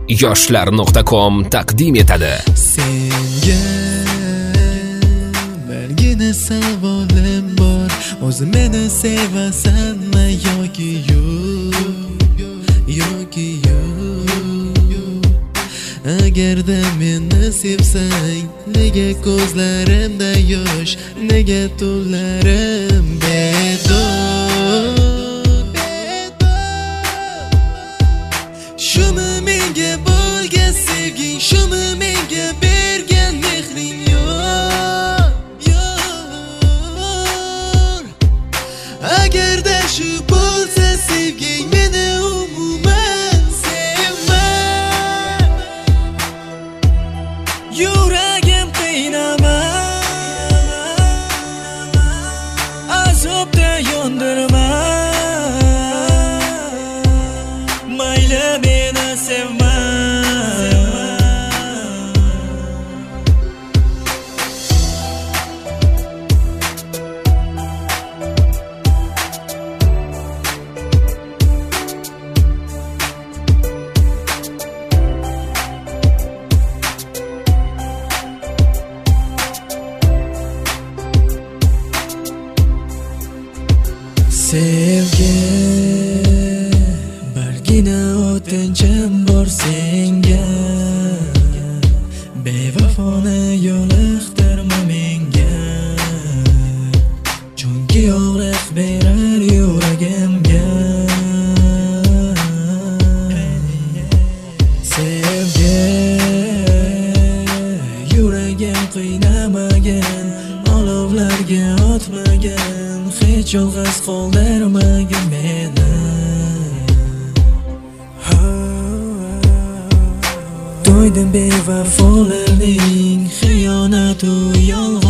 yoshlar.com taqdim etadi. Senga birgina savolim bor, o'zi meni sevasanmi yoki yo'q? Agarda meni sevsang, nega ko'zlarimda yosh, nega tunlarim bedor? Shumi menga bo'lgan sevging, shumi menga bergan mehring yo'q. Agarda shu bo'lsa sevging, meni umuman sevma. Yuragim qiynama, azobda yondirma. Mayli meni sevma. Sevgi birgina o'tinchim bor senga, bevafoni yo'liqtirma menga, chunki og'riq berar yuragimga. Sevgi yuragim qiynamagan, olovlarga otmagan, hech yolg'iz qoldirmagin meni. To'ydim bevafolarning xiyonatu yolg'on